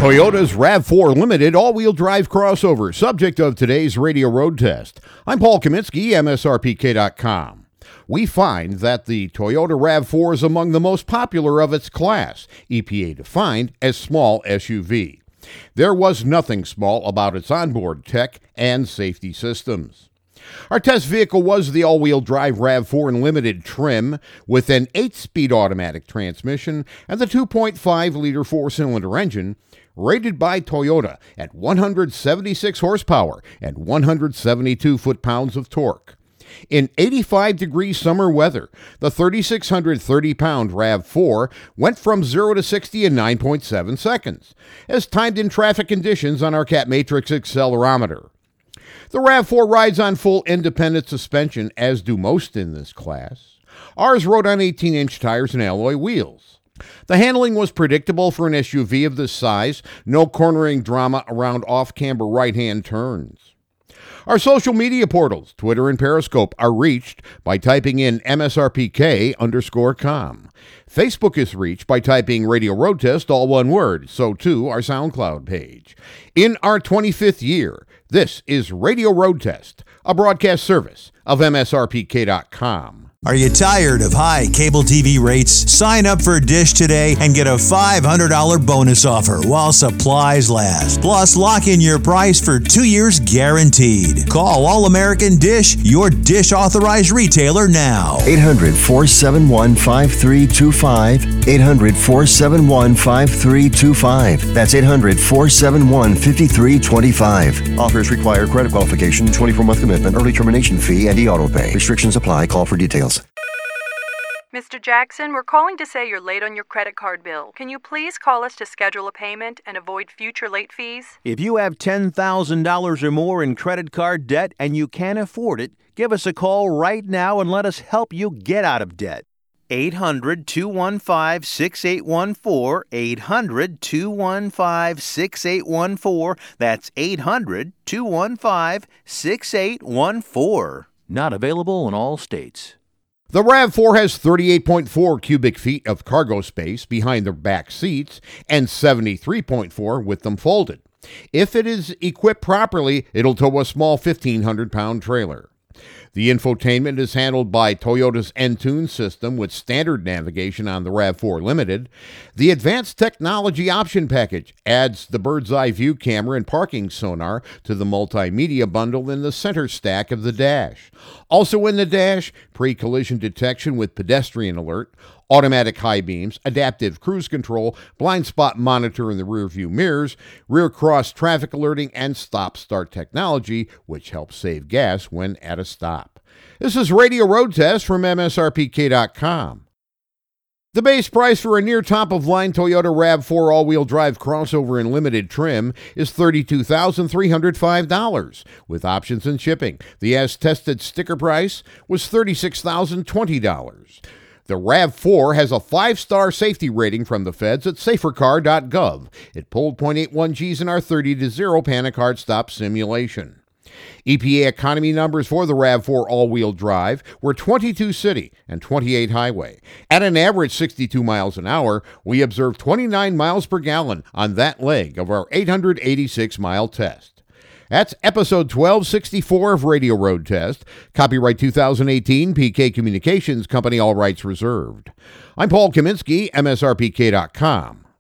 Toyota's RAV4 Limited all-wheel drive crossover, subject of today's radio road test. I'm Paul Kaminsky, MSRPK.com. We find that the Toyota RAV4 is among the most popular of its class, EPA defined as small SUV. There was nothing small about its onboard tech and safety systems. Our test vehicle was the all-wheel drive RAV4 in limited trim with an 8-speed automatic transmission and the 2.5-liter 4-cylinder engine rated by Toyota at 176 horsepower and 172 foot-pounds of torque. In 85-degree summer weather, the 3,630-pound RAV4 went from 0 to 60 in 9.7 seconds, as timed in traffic conditions on our Cat Matrix accelerometer. The RAV4 rides on full independent suspension, as do most in this class. Ours rode on 18-inch tires and alloy wheels. The handling was predictable for an SUV of this size, no cornering drama around off-camber right-hand turns. Our social media portals, Twitter and Periscope, are reached by typing in MSRPK_com. Facebook is reached by typing Radio Road Test, all one word, so too our SoundCloud page. In our 25th year, this is Radio Road Test, a broadcast service of MSRPK.com. Are you tired of high cable TV rates? Sign up for Dish today and get a $500 bonus offer while supplies last. Plus, lock in your price for 2 years guaranteed. Call All American Dish, your Dish authorized retailer now. 800-471-5325. 800-471-5325. That's 800-471-5325. Offers require credit qualification, 24-month commitment, early termination fee, and e-auto pay. Restrictions apply. Call for details. Mr. Jackson, we're calling to say you're late on your credit card bill. Can you please call us to schedule a payment and avoid future late fees? If you have $10,000 or more in credit card debt and you can't afford it, give us a call right now and let us help you get out of debt. 800-215-6814, 800-215-6814. That's 800-215-6814. Not available in all states. The RAV4 has 38.4 cubic feet of cargo space behind the back seats and 73.4 with them folded. If it is equipped properly, it'll tow a small 1,500-pound trailer. The infotainment is handled by Toyota's Entune system with standard navigation on the RAV4 Limited. The Advanced Technology Option Package adds the bird's eye view camera and parking sonar to the multimedia bundle in the center stack of the dash. Also in the dash, pre-collision detection with pedestrian alert, automatic high beams, adaptive cruise control, blind spot monitor in the rear view mirrors, rear cross traffic alerting, and stop-start technology, which helps save gas when at a stop. This is Radio Road Test from MSRPK.com. The base price for a near top-of-line Toyota RAV4 all-wheel drive crossover in limited trim is $32,305, with options and shipping. The as-tested sticker price was $36,020. The RAV4 has a 5-star safety rating from the feds at safercar.gov. It pulled .81 Gs in our 30-0 panic heart stop simulation. EPA economy numbers for the RAV4 all-wheel drive were 22 city and 28 highway. At an average 62 miles an hour, we observed 29 miles per gallon on that leg of our 886-mile test. That's episode 1264 of Radio Road Test. Copyright 2018, PK Communications Company, all rights reserved. I'm Paul Kaminsky, MSRPK.com.